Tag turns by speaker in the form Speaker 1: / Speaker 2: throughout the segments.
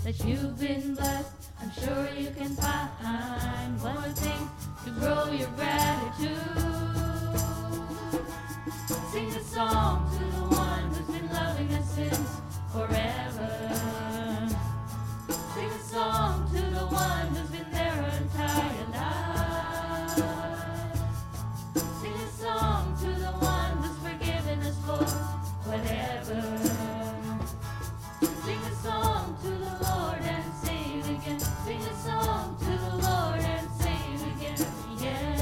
Speaker 1: that you've been blessed. I'm sure you can find one thing to grow your gratitude. Sing a song to the one who's been loving us since forever. Sing a song to the one who's been there our entire life. Sing a song to the one who's forgiven us for whatever. Sing a song to the Lord and sing again. Sing a song to the Lord and sing again. Yeah.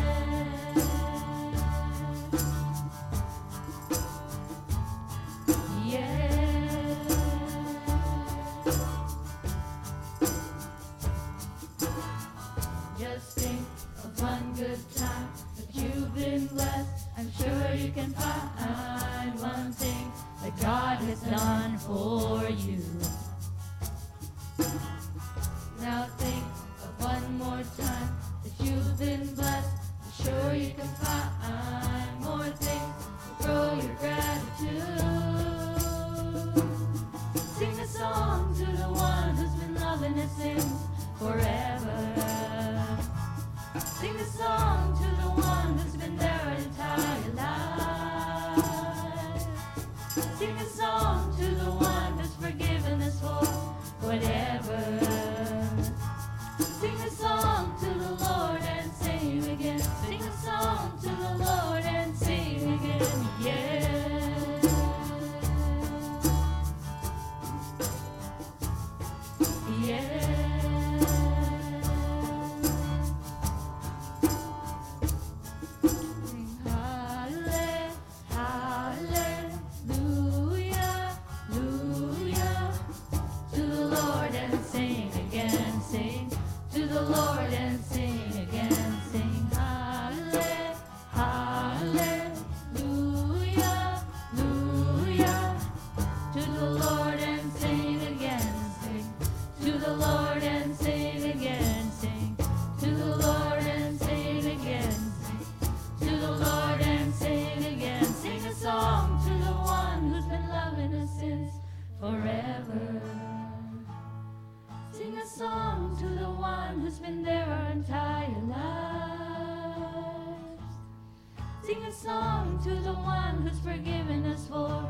Speaker 1: Just think of one good time that you've been blessed. I'm sure you can find one thing that God has done for you. Now think of one more time that you've been blessed. I'm sure you can find more things to grow your gratitude. Sing a song to the one who's been loving us since forever. Sing a song to the one who's been there our entire life. Sing a song to the one who's forgiven us for whatever. Sing a song to the Lord and sing again. Sing a song to the Lord and sing again. Yeah. Yeah. Forever. Sing a song to the one who's been there our entire lives. Sing a song to the one who's forgiven us for